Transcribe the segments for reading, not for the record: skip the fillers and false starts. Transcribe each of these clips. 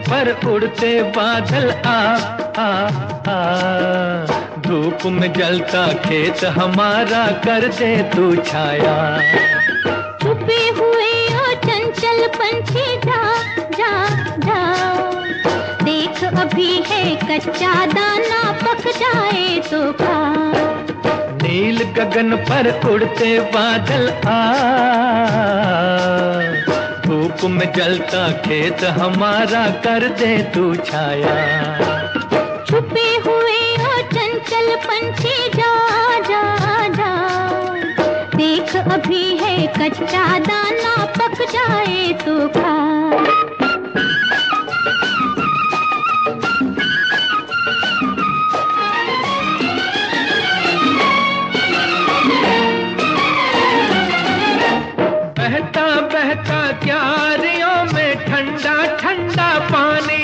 पर उड़ते बादल आ आ आ, धूप में जलता खेत हमारा कर दे तू छाया। छुपे हुए ओ चंचल पंछी जा जा जा, देख अभी है कच्चा दाना पक जाए तो खा। नील गगन पर उड़ते बादल आ, धूप में जलता खेत हमारा कर दे तू छाया। छुपे हुए हो चंचल पंछी जा जा जा, देख अभी है कच्चा दाना पक जाए तो खा। बहता बहता क्यारियों में ठंडा ठंडा पानी,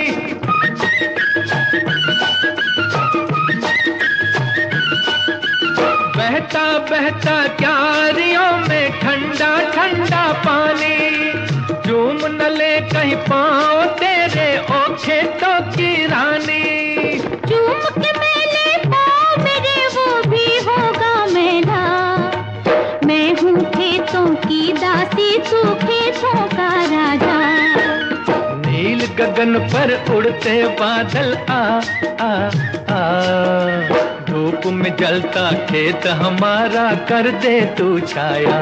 बहता बहता क्यारियों में ठंडा ठंडा पानी, झूम न ले कहीं पाँव तेरे ओ खेतों की रानी। झूम के मेले पाँव मेरे वो भी होगा मेला, मैं हूँ खेतों की दासी तू खेतों का राजा। नील गगन पर उड़ते बादल आ आ आ, धूप में जलता खेत हमारा कर दे तू छाया।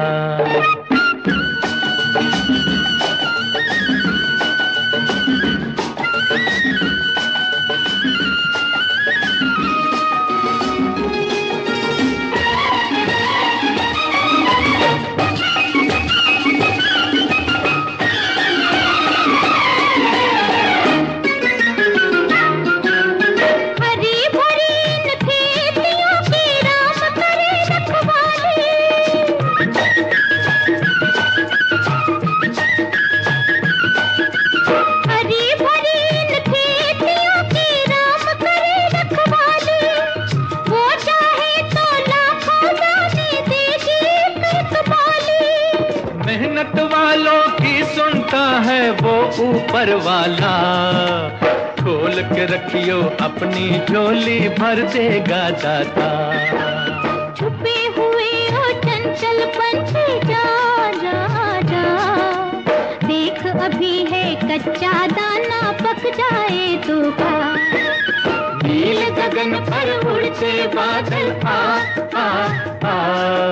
मेहनत वालों की सुनता है वो ऊपर वाला, खोल के रखियो अपनी झोली भर देगा दाता। छुपे हुए हो चंचल पंछी जा जा जा, देख अभी है कच्चा दाना पक जाए तो खा। नील गगन पर उड़ते बादल आ आ आ,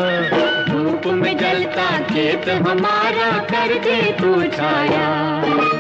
धूप में जलता खेत हमारा कर दे तू छाया।